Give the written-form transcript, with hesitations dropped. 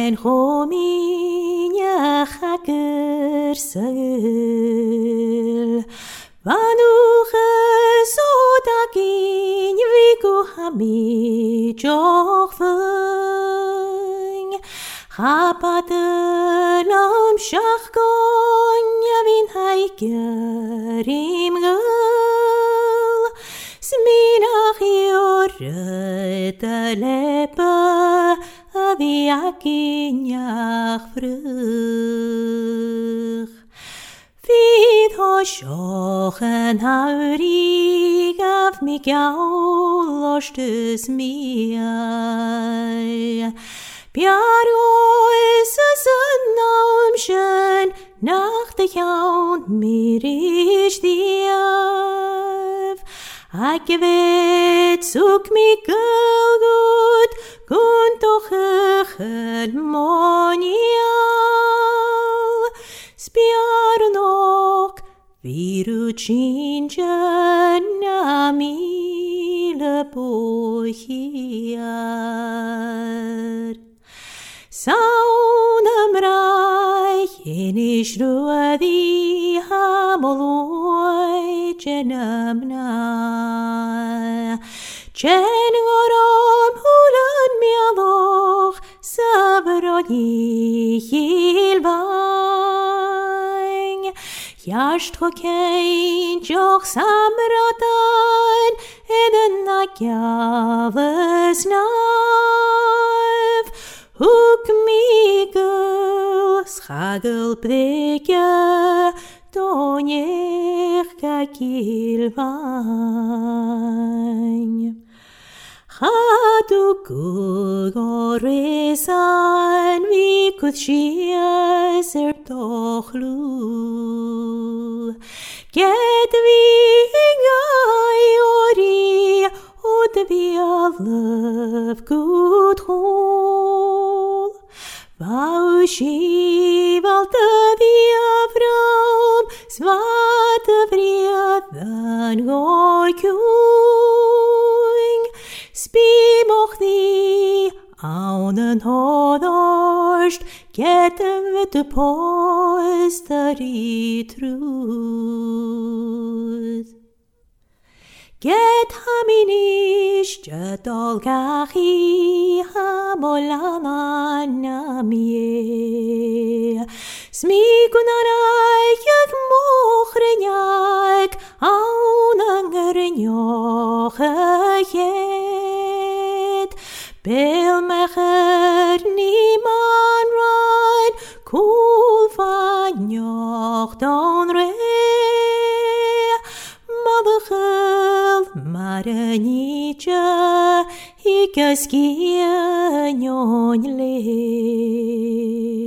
en chominje chaker sagel. Vanuche sodakin viku hami jochvung. Chapatelam shachgon yavin haikerim gul. Sminach yoret alepa aviakinjach vrug. Vid har sjochen haurig av Mikael orstes miai. Bjargås sønnomskjøn, nacht jaun mir ist diav. Ikke vet suk Mikael gut, kun doch echel monial. Spjar nok, viruchinja namile bohiar. Saunam reich in ishruadi hamoloi jenamna. Chen goram hulan mialoch sabroni hilvang. Jasht hokein joch samratan eden nakjaves nav. Hoek Mikael schagel prikje donjech kakilvang. Chadu gugoresan vikud shias tochlu. Get vingai ori od vi av löv god hol. Vau skivalte vi av ram, svarte vreden går kung. Spi moch ni aunen hodorst, getet du poster i truth. Get haminish jadol gachi hamolanamie. Smigunarayk mochrenyak aunangernyochet. Belmecher niman rein cool vanjoch don re. Marenitje, ik skie njonle.